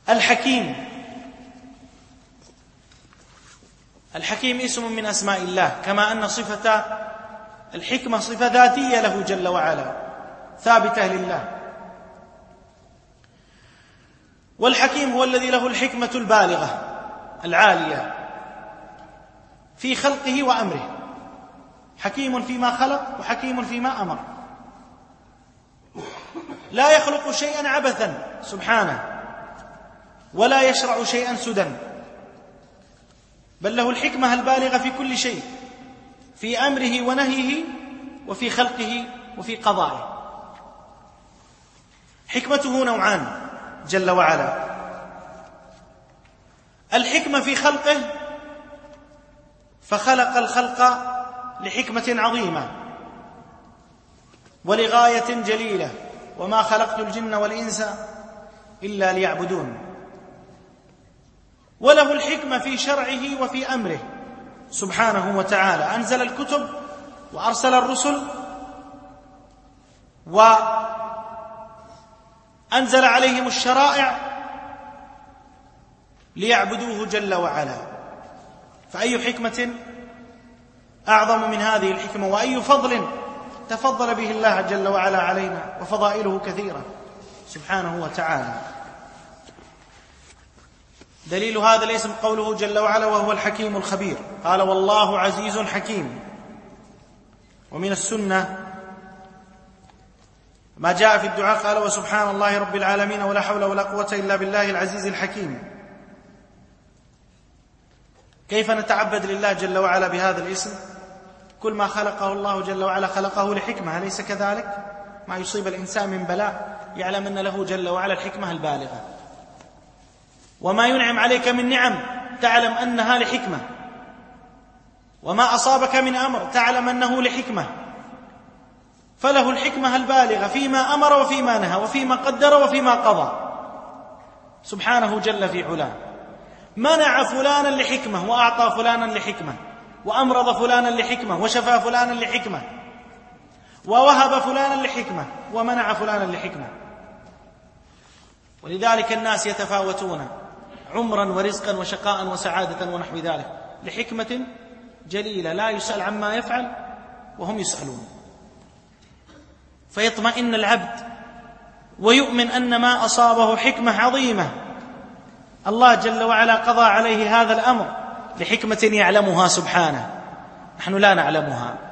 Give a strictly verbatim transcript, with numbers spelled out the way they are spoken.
الحكيم. الحكيم اسم من أسماء الله، كما أن صفة الحكمة صفة ذاتية له جل وعلا ثابتة لله. والحكيم هو الذي له الحكمة البالغة العالية في خلقه وأمره، حكيم فيما خلق وحكيم فيما أمر، لا يخلق شيئا عبثا سبحانه، ولا يشرع شيئا سدى، بل له الحكمة البالغة في كل شيء، في أمره ونهيه، وفي خلقه وفي قضائه. حكمته نوعان جل وعلا: الحكمة في خلقه، فخلق الخلق لحكمة عظيمة ولغاية جليلة: وما خلقت الجن والإنس إلا ليعبدون. وله الحكمة في شرعه وفي أمره سبحانه وتعالى، أنزل الكتب وأرسل الرسل وأنزل عليهم الشرائع ليعبدوه جل وعلا. فأي حكمة أعظم من هذه الحكمة، وأي فضل تفضل به الله جل وعلا علينا، وفضائله كثيرة سبحانه وتعالى. دليل هذا الاسم قوله جل وعلا: وهو الحكيم الخبير. قال: والله عزيز حكيم. ومن السنة ما جاء في الدعاء، قال: وسبحان الله رب العالمين ولا حول ولا قوة إلا بالله العزيز الحكيم. كيف نتعبد لله جل وعلا بهذا الاسم؟ كل ما خلقه الله جل وعلا خلقه لحكمة، أليس كذلك؟ ما يصيب الإنسان من بلاء يعلم أن له جل وعلا الحكمة البالغة، وما ينعم عليك من نعم تعلم أنها لحكمة، وما أصابك من أمر تعلم أنه لحكمة. فله الحكمة البالغة فيما أمر وفيما نهى وفيما قدر وفيما قضى سبحانه جل في علاه. منع فلانا لحكمة، وأعطى فلانا لحكمة، وأمرض فلانا لحكمة، وشفى فلانا لحكمة، ووهب فلانا لحكمة، ومنع فلانا لحكمة. ولذلك الناس يتفاوتون عمرا ورزقا وشقاء وسعادة ونحو ذلك لحكمة جليلة، لا يسأل عما يفعل وهم يسألون. فيطمئن العبد ويؤمن أن ما أصابه حكمة عظيمة، الله جل وعلا قضى عليه هذا الأمر لحكمة يعلمها سبحانه، نحن لا نعلمها.